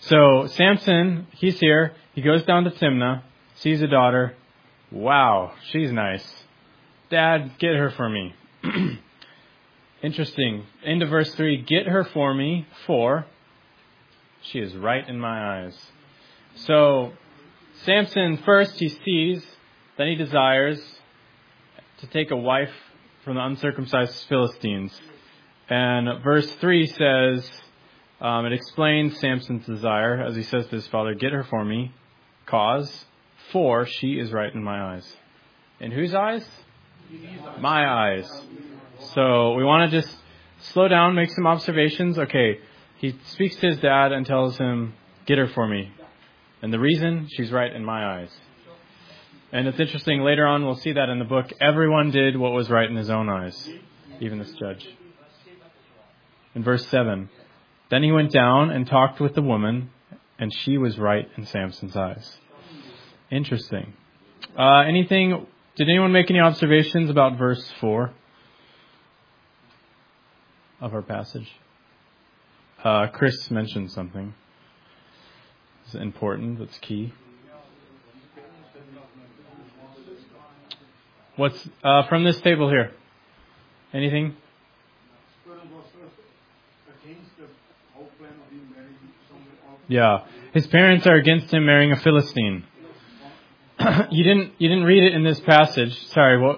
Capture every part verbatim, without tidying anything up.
So Samson, he's here. He goes down to Timnah, sees a daughter. Wow, she's nice. Dad, get her for me. Interesting. Into verse three, get her for me, for she is right in my eyes. So Samson, first he sees, then he desires to take a wife from the uncircumcised Philistines. And verse three says, um, it explains Samson's desire, as he says to his father, get her for me, cause, for she is right in my eyes. In whose eyes? My eyes. So we want to just slow down, make some observations. Okay, he speaks to his dad and tells him, get her for me. And the reason, she's right in my eyes. And it's interesting, later on we'll see that in the book, everyone did what was right in his own eyes, even this judge. In verse seven, then he went down and talked with the woman, and she was right in Samson's eyes. Interesting. Uh, anything, did anyone make any observations about verse four of our passage? Uh, Chris mentioned something. It's important, that's key. What's uh, from this table here? Anything? Yeah, his parents are against him marrying a Philistine. you didn't you didn't read it in this passage. Sorry, what?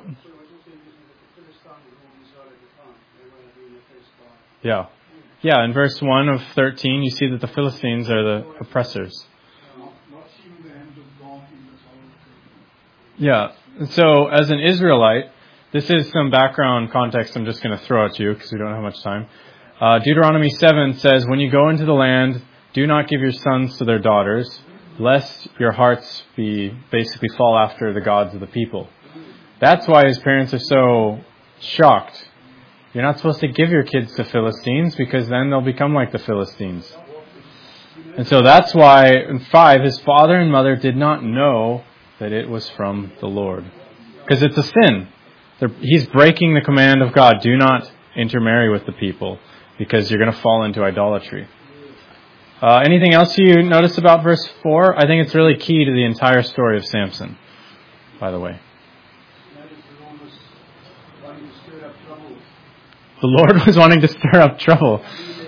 Yeah, yeah. In verse one of thirteen, you see that the Philistines are the oppressors. Yeah. So, as an Israelite, this is some background context I'm just going to throw at you because we don't have much time. Uh, Deuteronomy seven says, when you go into the land, do not give your sons to their daughters, lest your hearts be basically fall after the gods of the people. That's why his parents are so shocked. You're not supposed to give your kids to Philistines because then they'll become like the Philistines. And so that's why in five, his father and mother did not know that it was from the Lord. Because it's a sin. They're, he's breaking the command of God. Do not intermarry with the people because you're going to fall into idolatry. Uh, anything else you notice about verse four? I think it's really key to the entire story of Samson, by the way. The Lord was wanting to stir up trouble.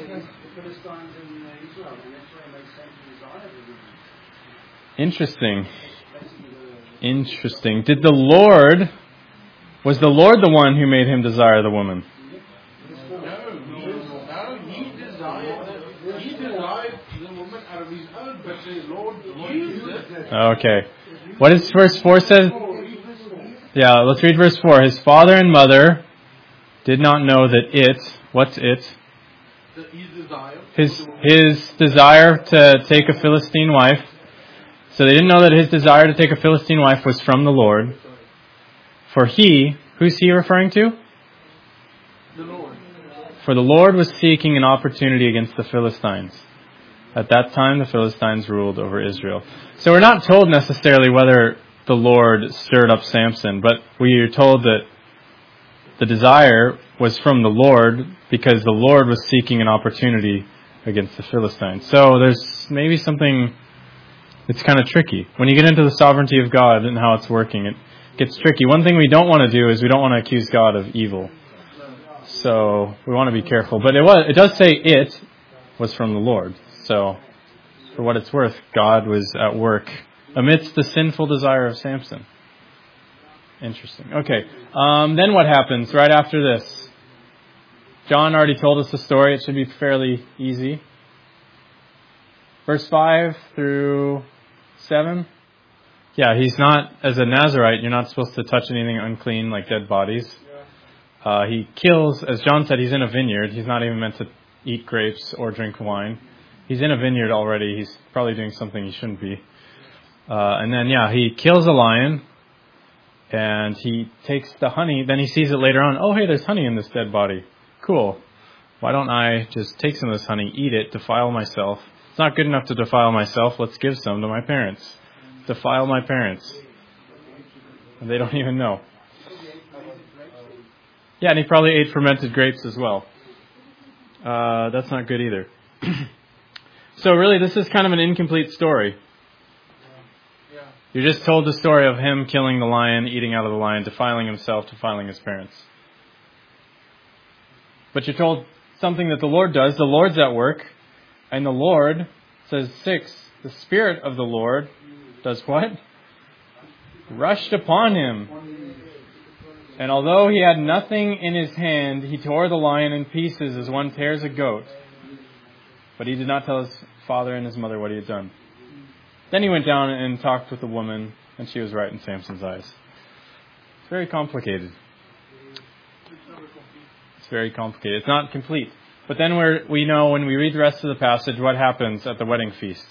Interesting. Interesting. Did the Lord, was the Lord the one who made him desire the woman? No, no, he desired, he desired the woman out of his own, but the Lord used it. Okay. What does verse four say? Yeah, let's read verse four. His father and mother did not know that it, what's it? His desire. His, his desire to take a Philistine wife. So they didn't know that his desire to take a Philistine wife was from the Lord. For he, who's he referring to? The Lord. For the Lord was seeking an opportunity against the Philistines. At that time, the Philistines ruled over Israel. So we're not told necessarily whether the Lord stirred up Samson, but we are told that the desire was from the Lord because the Lord was seeking an opportunity against the Philistines. So there's maybe something... It's kind of tricky. When you get into the sovereignty of God and how it's working, it gets tricky. One thing we don't want to do is we don't want to accuse God of evil. So we want to be careful. But it was, it does say it was from the Lord. So for what it's worth, God was at work amidst the sinful desire of Samson. Interesting. Okay. Um, then what happens right after this? John already told us the story. It should be fairly easy. Verse five through seven. Yeah, he's not, as a Nazirite, you're not supposed to touch anything unclean like dead bodies. Uh, he kills, as John said, he's in a vineyard. He's not even meant to eat grapes or drink wine. He's in a vineyard already. He's probably doing something he shouldn't be. Uh, and then, yeah, he kills a lion. And he takes the honey. Then he sees it later on. Oh, hey, there's honey in this dead body. Cool. Why don't I just take some of this honey, eat it, defile myself? It's not good enough to defile myself. Let's give some to my parents. Defile my parents. And they don't even know. Yeah, and he probably ate fermented grapes as well. Uh, that's not good either. So really, this is kind of an incomplete story. Yeah. You're just told the story of him killing the lion, eating out of the lion, defiling himself, defiling his parents. But you're told something that the Lord does. The Lord's at work. And the Lord, says six, the Spirit of the Lord does what? Rushed upon him. And although he had nothing in his hand, he tore the lion in pieces as one tears a goat. But he did not tell his father and his mother what he had done. Then he went down and talked with the woman, and she was right in Samson's eyes. It's very complicated. It's very complicated. It's not complete. But then we're, we know when we read the rest of the passage what happens at the wedding feast.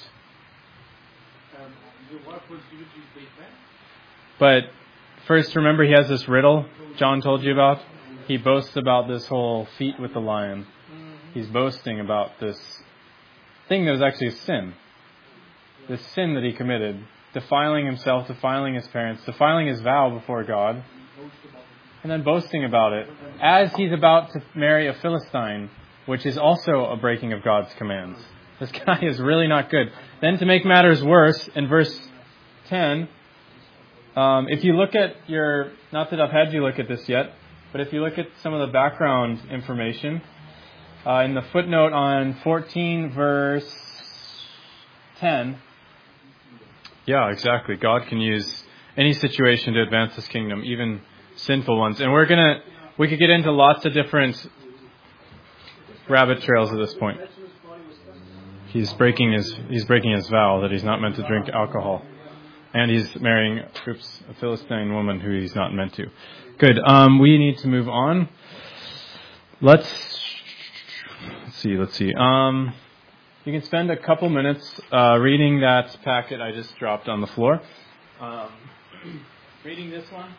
But first, remember he has this riddle John told you about. He boasts about this whole feat with the lion. He's boasting about this thing that was actually a sin. This sin that he committed. Defiling himself, defiling his parents, defiling his vow before God. And then boasting about it as he's about to marry a Philistine, which is also a breaking of God's commands. This guy is really not good. Then to make matters worse, in verse ten, um, if you look at your, not that I've had you look at this yet, but if you look at some of the background information, uh, in the footnote on fourteen verse ten, yeah, exactly. God can use any situation to advance His kingdom, even sinful ones. And we're gonna, we could get into lots of different rabbit trails at this point. He's breaking his, he's breaking his vow that he's not meant to drink alcohol, and he's marrying oops, a Philistine woman who he's not meant to. Good. Um, we need to move on. Let's, let's see. Let's see. Um, you can spend a couple minutes uh, reading that packet I just dropped on the floor. Um, reading this one.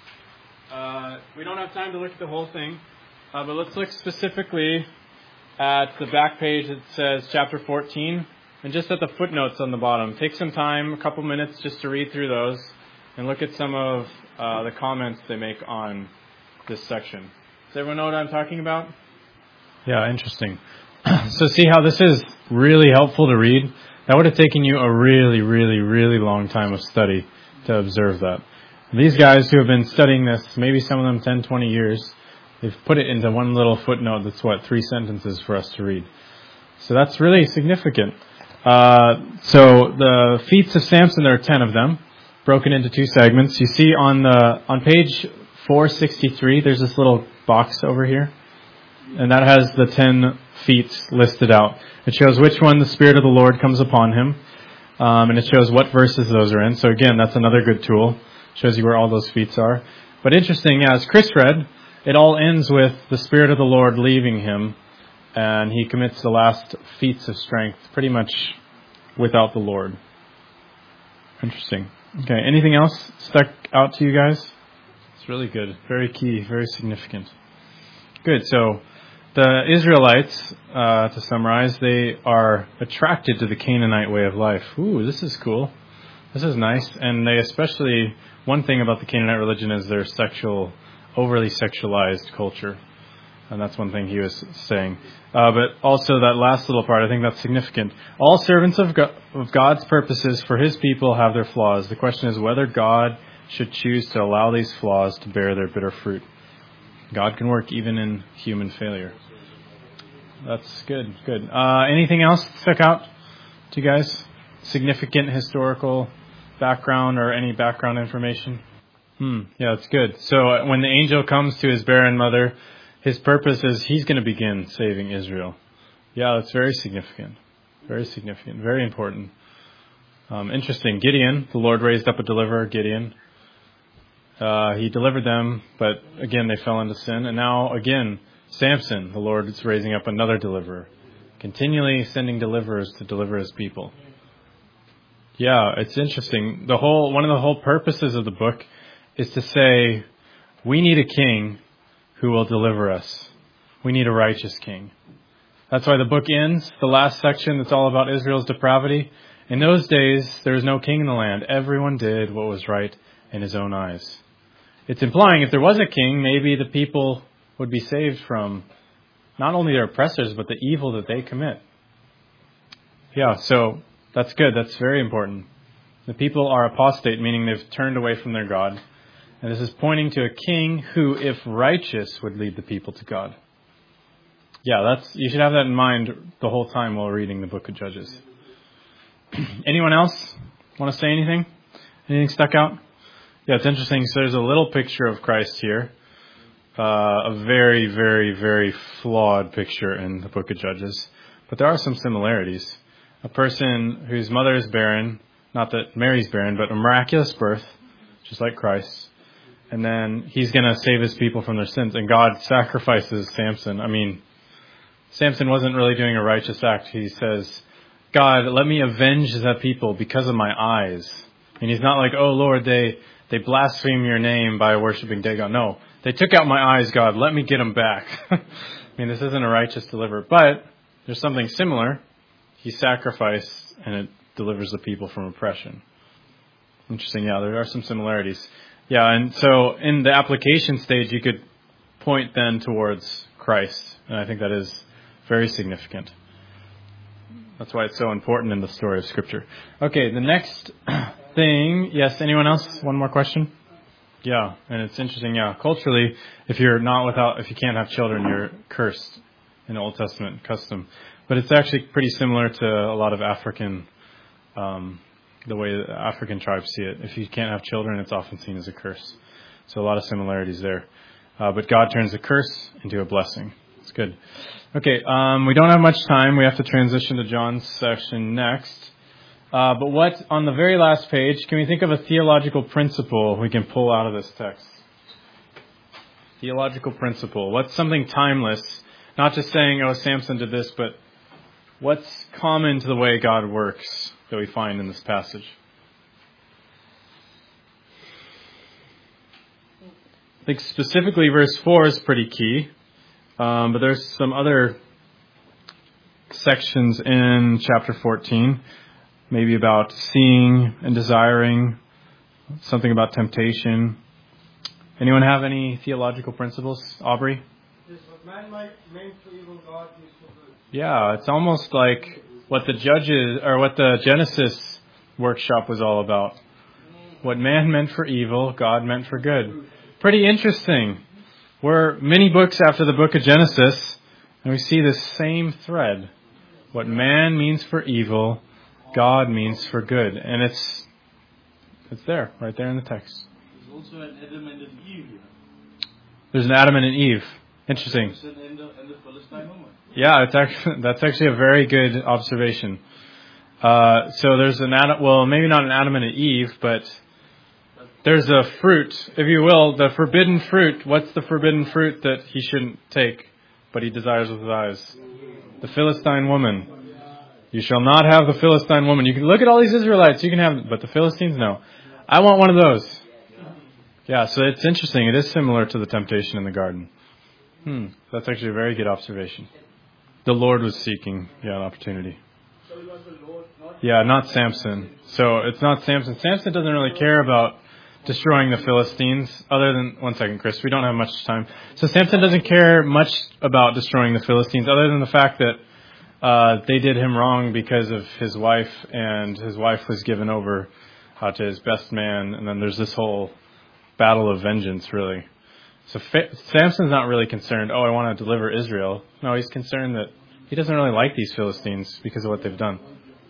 Uh, we don't have time to look at the whole thing, uh, but let's look specifically at the back page. It says chapter fourteen, and just at the footnotes on the bottom. Take some time, a couple minutes, just to read through those and look at some of uh, the comments they make on this section. Does everyone know what I'm talking about? Yeah, interesting. So see how this is really helpful to read? That would have taken you a really, really, really long time of study to observe that. These guys who have been studying this, maybe some of them ten, twenty years, they've put it into one little footnote that's, what, three sentences for us to read. So that's really significant. Uh, so the feats of Samson, there are ten of them, broken into two segments. You see on the on page four sixty-three, there's this little box over here, and that has the ten feats listed out. It shows which one the Spirit of the Lord comes upon him, um, and it shows what verses those are in. So again, that's another good tool. Shows you where all those feats are. But interesting, as Chris read, it all ends with the Spirit of the Lord leaving him, and he commits the last feats of strength pretty much without the Lord. Interesting. Okay, anything else stuck out to you guys? It's really good. Very key, very significant. Good, so the Israelites, uh, to summarize, they are attracted to the Canaanite way of life. Ooh, this is cool. This is nice. And they especially, one thing about the Canaanite religion is their sexual, overly sexualized culture. And that's one thing he was saying. Uh, but also that last little part, I think that's significant. All servants of, God, of God's purposes for His people have their flaws. The question is whether God should choose to allow these flaws to bear their bitter fruit. God can work even in human failure. That's good, good. Uh, anything else stuck out to you guys? Significant historical background or any background information? Hmm, yeah, that's good. So when the angel comes to his barren mother, his purpose is he's going to begin saving Israel. Yeah, that's very significant. Very significant. Very important. Um, interesting. Gideon, the Lord raised up a deliverer, Gideon. Uh, he delivered them, but again, they fell into sin. And now, again, Samson, the Lord is raising up another deliverer. Continually sending deliverers to deliver His people. Yeah, it's interesting. The whole one of the whole purposes of the book is to say, we need a king who will deliver us. We need a righteous king. That's why the book ends, the last section that's all about Israel's depravity. In those days, there was no king in the land. Everyone did what was right in his own eyes. It's implying if there was a king, maybe the people would be saved from not only their oppressors, but the evil that they commit. Yeah, so that's good. That's very important. The people are apostate, meaning they've turned away from their God. And this is pointing to a king who, if righteous, would lead the people to God. Yeah, that's you should have that in mind the whole time while reading the book of Judges. Anyone else want to say anything? Anything stuck out? Yeah, it's interesting. So there's a little picture of Christ here. Uh, a very, very, very flawed picture in the book of Judges. But there are some similarities. A person whose mother is barren, not that Mary's barren, but a miraculous birth, just like Christ. And then he's going to save his people from their sins. And God sacrifices Samson. I mean, Samson wasn't really doing a righteous act. He says, God, let me avenge the people because of my eyes. And he's not like, oh, Lord, they, they blaspheme your name by worshiping Dagon. No, they took out my eyes, God. Let me get them back. I mean, this isn't a righteous deliver. But there's something similar. He sacrificed, and it delivers the people from oppression. Interesting. Yeah, there are some similarities. Yeah, and so in the application stage, you could point then towards Christ. And I think that is very significant. That's why it's so important in the story of Scripture. Okay, the next thing. Yes, anyone else? One more question? Yeah, and it's interesting. Yeah, culturally, if you're not without, if you can't have children, you're cursed in Old Testament custom. But it's actually pretty similar to a lot of African, um, the way the African tribes see it. If you can't have children, it's often seen as a curse. So a lot of similarities there. Uh, but God turns the curse into a blessing. It's good. Okay, um, we don't have much time. We have to transition to John's section next. Uh, but what, on the very last page, can we think of a theological principle we can pull out of this text? Theological principle. What's something timeless? Not just saying, oh, Samson did this, but what's common to the way God works that we find in this passage? I think specifically verse four is pretty key. Um, but there's some other sections in chapter fourteen, maybe about seeing and desiring, something about temptation. Anyone have any theological principles? Aubrey? Man meant for evil, God means for good. Yeah, it's almost like what the Judges or what the Genesis workshop was all about. What man meant for evil, God meant for good. Pretty interesting. We're many books after the book of Genesis, and we see the same thread. What man means for evil, God means for good. And it's it's there, right there in the text. There's also an Adam and an Eve. There's an Adam and an Eve. Interesting. And the, and the Philistine woman. Yeah, it's actually, that's actually a very good observation. Uh, so there's an Adam, well, maybe not an Adam and an Eve, but there's a fruit, if you will, the forbidden fruit. What's the forbidden fruit that he shouldn't take, but he desires with his eyes? The Philistine woman. You shall not have the Philistine woman. You can look at all these Israelites, you can have, but the Philistines, no. I want one of those. Yeah, so it's interesting. It is similar to the temptation in the garden. Hmm, that's actually a very good observation. The Lord was seeking, yeah, an opportunity. Yeah, not Samson. So it's not Samson. Samson doesn't really care about destroying the Philistines, other than, one second, Chris, we don't have much time. So Samson doesn't care much about destroying the Philistines, other than the fact that uh, they did him wrong because of his wife, and his wife was given over uh, to his best man, and then there's this whole battle of vengeance, really. So Fa- Samson's not really concerned, oh, I want to deliver Israel. No, he's concerned that he doesn't really like these Philistines because of what they've done.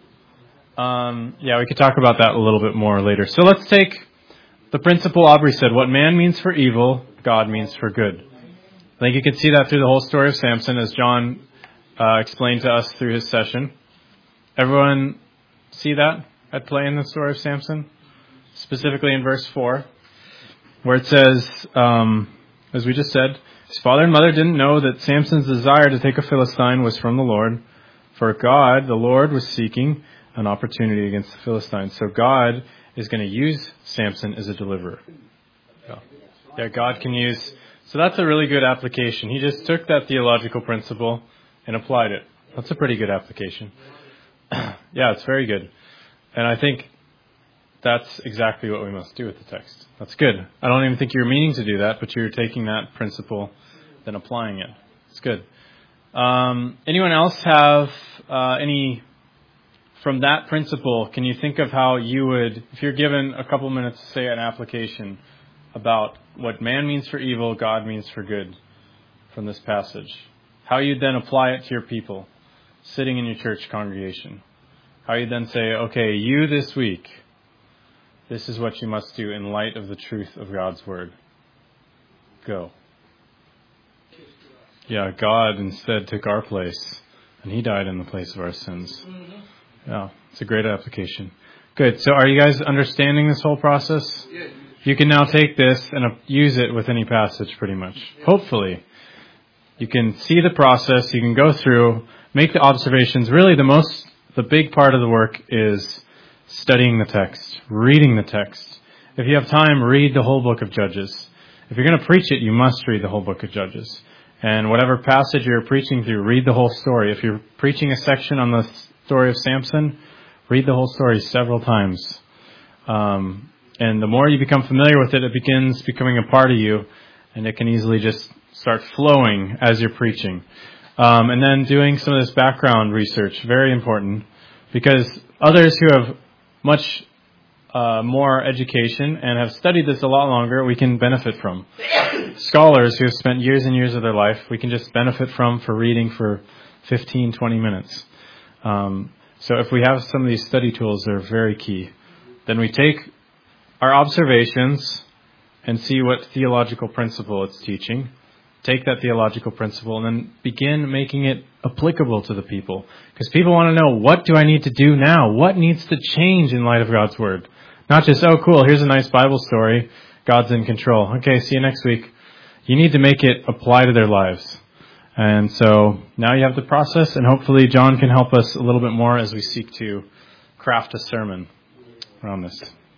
Um, yeah, we could talk about that a little bit more later. So let's take the principle Aubrey said, what man means for evil, God means for good. I think you can see that through the whole story of Samson, as John uh, explained to us through his session. Everyone see that at play in the story of Samson? Specifically in verse four, where it says, um, as we just said, his father and mother didn't know that Samson's desire to take a Philistine was from the Lord. For God, the Lord, was seeking an opportunity against the Philistines. So God is going to use Samson as a deliverer. Yeah. yeah, God can use. So that's a really good application. He just took that theological principle and applied it. That's a pretty good application. Yeah, it's very good. And I think that's exactly what we must do with the text. That's good. I don't even think you're meaning to do that, but you're taking that principle, then applying it. It's good. Um, anyone else have uh, any from that principle, can you think of how you would, if you're given a couple minutes to say an application about what man means for evil, God means for good from this passage, how you'd then apply it to your people sitting in your church congregation? How you then say, okay, you this week, this is what you must do in light of the truth of God's word. Go. Yeah, God instead took our place, and he died in the place of our sins. Yeah, it's a great application. Good. So are you guys understanding this whole process? You can now take this and use it with any passage pretty much. Hopefully. You can see the process, you can go through, make the observations. Really the most, the big part of the work is studying the text, reading the text. If you have time, read the whole book of Judges. If you're going to preach it, you must read the whole book of Judges. And whatever passage you're preaching through, read the whole story. If you're preaching a section on the story of Samson, read the whole story several times. Um, and the more you become familiar with it, it begins becoming a part of you, and it can easily just start flowing as you're preaching. Um, and then doing some of this background research, very important, because others who have much uh, more education and have studied this a lot longer, we can benefit from. Scholars who have spent years and years of their life, we can just benefit from for reading for fifteen, twenty minutes. Um, so if we have some of these study tools, they're very key. Then we take our observations and see what theological principle it's teaching. Take that theological principle and then begin making it applicable to the people. Because people want to know, what do I need to do now? What needs to change in light of God's word? Not just, oh, cool, here's a nice Bible story. God's in control. Okay, see you next week. You need to make it apply to their lives. And so now you have the process, and hopefully John can help us a little bit more as we seek to craft a sermon around this.